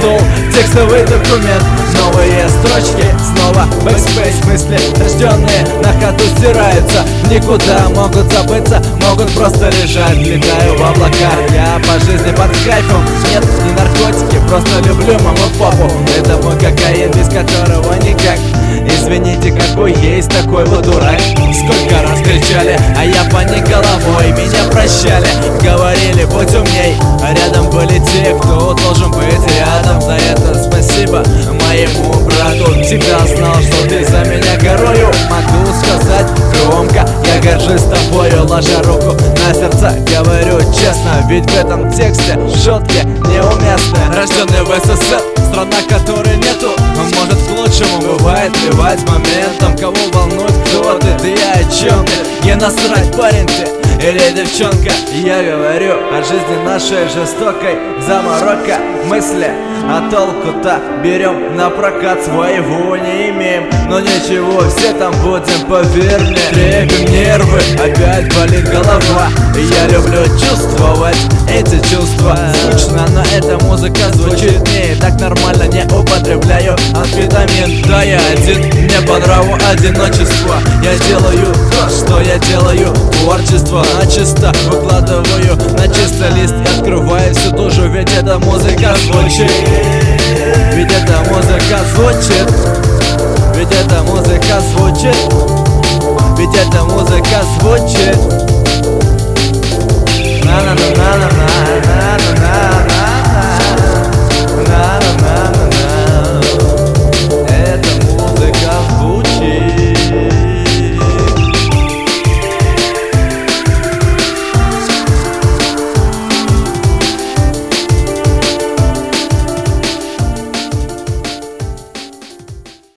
стол, текстовый документ, новые строчки, снова бэкспейс. Мысли, рожденные на ходу, стираются, никуда могут забыться, могут просто лежать. Летаю в облаках, я по жизни под кайфом. Нет, не наркотики, просто люблю маму папу. Это мой кокаин, без которого никак. Извините, какой есть, такой вот дурак. Сколько раз кричали, а я поник головой. Меня прощали, говорили, будь умней. А рядом были те, кто должен быть рядом. За это спасибо моему брату. Всегда знал, что ты за меня горою. Могу сказать громко, я горжусь тобою. Ложа руку на сердце, говорю честно, ведь в этом тексте шутки неуместны. Рожденный в СССР, страна, которой нету, может к лучшему бывает плевать моментом. Кого волнует, кто ты, да я о чем ты? Не насрать, парень ты или девчонка. Я говорю о жизни нашей жестокой, заморока мысли, а толку-то берем на прокат, своего не имеем. Но ничего, все там будем, поверь мне. Крепим нервы, опять болит голова. Я люблю чувствовать эти чувства. Скучно, но эта музыка звучит мне. Так нормально не употребляю амфетамин. Да я один, мне по нраву одиночество. Я делаю то, что я делаю. Творчество начисто выкладываю на чистый лист и открываю всю душу, ведь эта музыка звучит. Ведь эта музыка звучит. Ведь эта музыка звучит. Ведь эта музыка звучит.